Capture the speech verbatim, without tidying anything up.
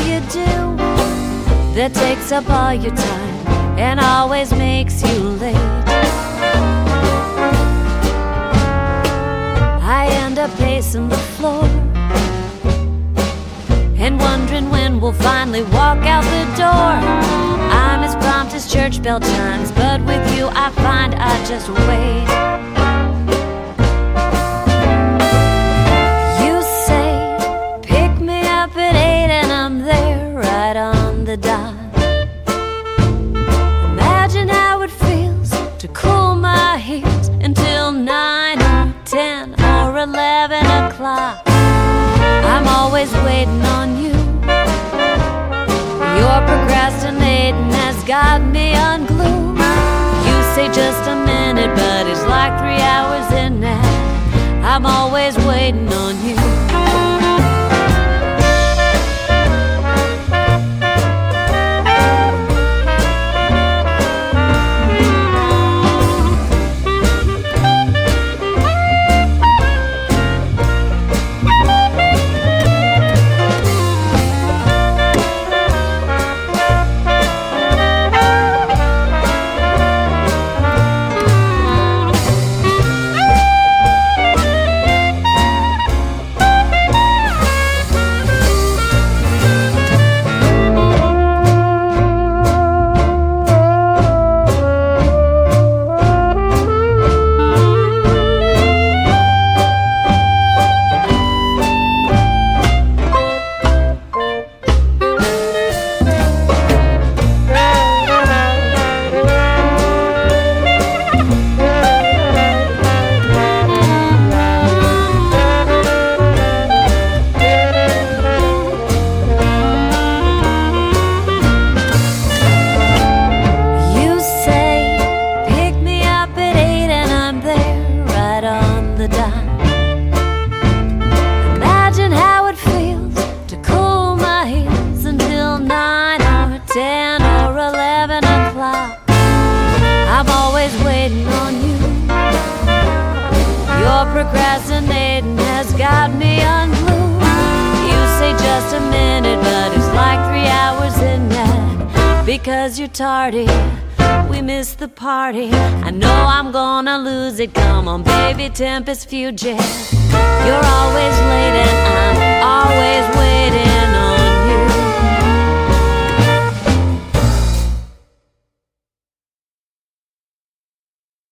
you do that takes up all your time and always makes you late? I end up pacing the floor and wondering when we'll finally walk out the door. I'm as prompt as church bell chimes, but with you I find I just wait. You say, pick me up at eight and I'm there right on the dot. Imagine how it feels to cool my heels until nine or ten or eleven o'clock. I'm always waiting on you. Your procrastinating has got me unglued. You say just a minute, but it's like three hours in that. I'm always waiting on you. Procrastinating has got me unglued. You say just a minute, but it's like three hours in that. Because you're tardy, we missed the party. I know I'm gonna lose it. Come on, baby, Tempest Fugit. You're always late and I'm always waiting.